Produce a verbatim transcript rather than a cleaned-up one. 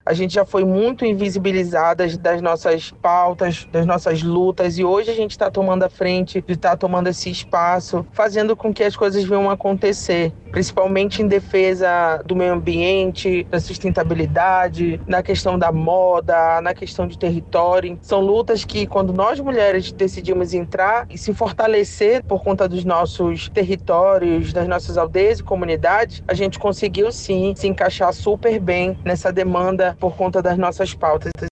A gente já foi muito invisibilizadas das nossas pautas, das nossas lutas, e hoje a gente está tomando a frente de estar tomando esse espaço, fazendo com que as coisas venham a acontecer, principalmente em defesa do meio ambiente, da sustentabilidade, na questão da moda, na questão de território. São lutas que, quando nós mulheres decidimos entrar e se fortalecer por conta dos nossos territórios, das nossas aldeias e comunidades, a gente conseguiu sim se encaixar super bem nessa demanda por conta das nossas pautas.